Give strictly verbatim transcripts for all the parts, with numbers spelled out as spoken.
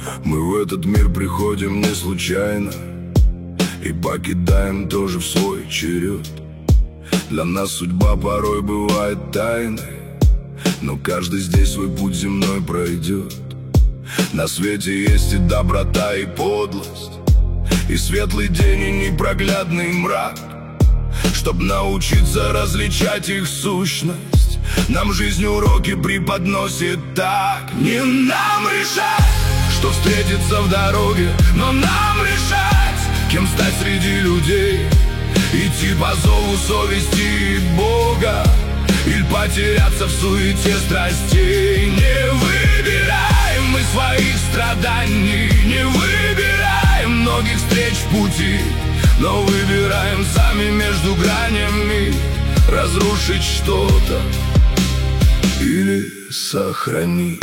Мы в этот мир приходим не случайно и покидаем тоже в свой черед. Для нас судьба порой бывает тайной, но каждый здесь свой путь земной пройдет. На свете есть и доброта, и подлость, и светлый день, и непроглядный мрак. Чтоб научиться различать их сущность, нам жизнь уроки преподносит так. Не нам решать, что встретится в дороге, но нам решать, кем стать среди людей. Идти по зову совести и Бога, или потеряться в суете страстей. Не выбираем мы своих страданий, не выбираем многих встреч в пути, но выбираем сами между гранями разрушить что-то или сохранить.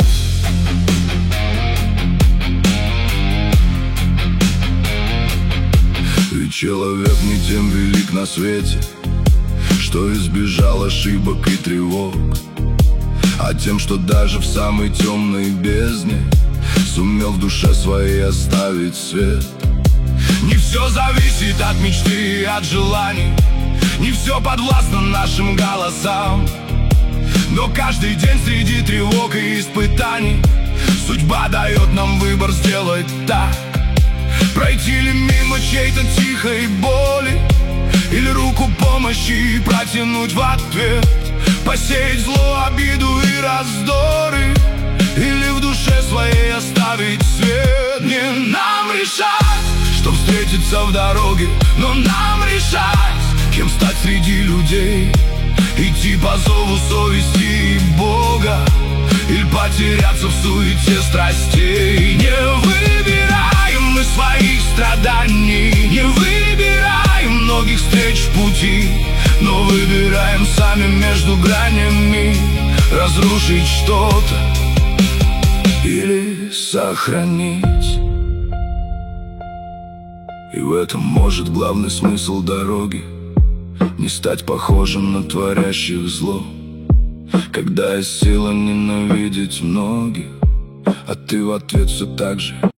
Ведь человек не тем велик на свете, что избежал ошибок и тревог, а тем, что даже в самой темной бездне сумел в душе своей оставить свет. Не все зависит от мечты и от желаний, не все подвластно нашим голосам, но каждый день среди тревог и испытаний судьба дает нам выбор сделать так. Пройти ли мимо чьей-то тихой боли, или руку помощи протянуть в ответ, посеять зло, обиду и раздоры, или в душе своей оставить свет. Не нам решать, что встретиться в дороге, но нам решать, кем стать среди людей. Идти по зову совести и Бога, или потеряться в суете страстей. Не выбираем мы своих страданий, не выбираем многих встреч в пути, но выбираем сами между гранями разрушить что-то или сохранить. И в этом может главный смысл дороги: не стать похожим на творящих зло, когда есть сила ненавидеть многих, а ты в ответ все так же